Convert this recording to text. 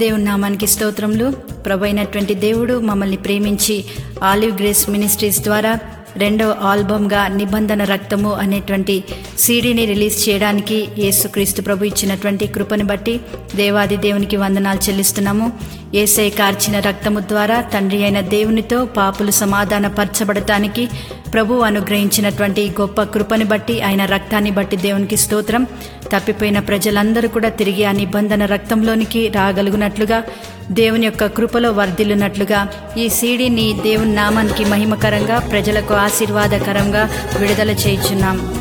దేవుని నామానికి స్తోత్రములు. ప్రభు అయినటువంటి దేవుడు మమ్మల్ని ప్రేమించి ఆలివ్ గ్రేస్ మినిస్ట్రీస్ ద్వారా 2వ ఆల్బమ్గా నిబంధన రక్తము అనేటువంటి సీడీని రిలీజ్ చేయడానికి యేసుక్రీస్తు ప్రభు ఇచ్చినటువంటి కృపను బట్టి దేవాది దేవునికి వందనాలు చెల్లిస్తున్నాము. యేసయ్య కార్చిన రక్తము ద్వారా తండ్రి అయిన దేవునితో పాపులు సమాధాన పరచబడటానికి ప్రభు అనుగ్రహించినటువంటి గొప్ప కృపని బట్టి ఆయన రక్తాన్ని బట్టి దేవునికి స్తోత్రం. తప్పిపోయిన ప్రజలందరూ కూడా తిరిగి ఆ నిబంధన రక్తంలోనికి రాగలుగునట్లుగా దేవుని యొక్క కృపలో వర్ధిల్లునట్లుగా ఈ సీడీని దేవుని నామానికి మహిమకరంగా ప్రజలకు ఆశీర్వాదకరంగా విడుదల చేయుచున్నాం.